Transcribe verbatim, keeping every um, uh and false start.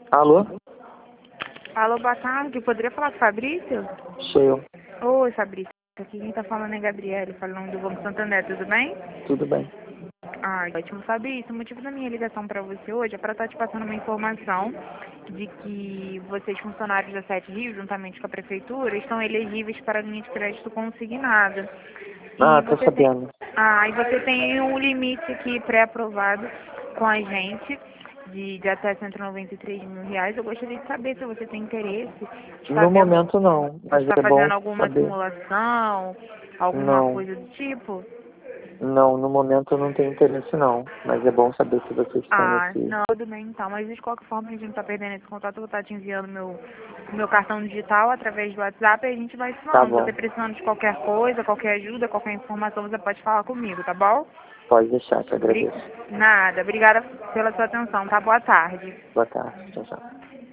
Alô? Alô, boa tarde. Poderia falar com o Fabrício? Sou eu. Oi, Fabrício. Aqui quem tá falando é Gabriele, falando do Banco Santander, tudo bem? Tudo bem. Ah, ótimo. Fabrício, o motivo da minha ligação para você hoje é para estar te passando uma informação de que vocês, funcionários da Sete Rios, juntamente com a Prefeitura, estão elegíveis para a linha de crédito consignada. Ah, E tô você tem, sabendo. ah, e você tem um limite aqui pré-aprovado com a gente de, de até cento e noventa e três mil reais. Eu gostaria de saber se você tem interesse de No fazer, momento não, de mas estar é bom fazendo alguma saber. simulação, alguma Não, coisa do tipo. não, no momento eu não tenho interesse não, mas é bom saber que vocês têm Ah, esse... não, tudo bem então, mas de qualquer forma a gente não tá perdendo esse contato, eu vou estar te enviando meu, o meu cartão digital através do WhatsApp e a gente vai se Tá falando. Se você bom, precisando de qualquer coisa, qualquer ajuda, qualquer informação, você pode falar comigo, tá bom? pode deixar, te Bri- agradeço. Nada, obrigada pela sua atenção, tá? Boa tarde. Boa tarde, tchau, tchau.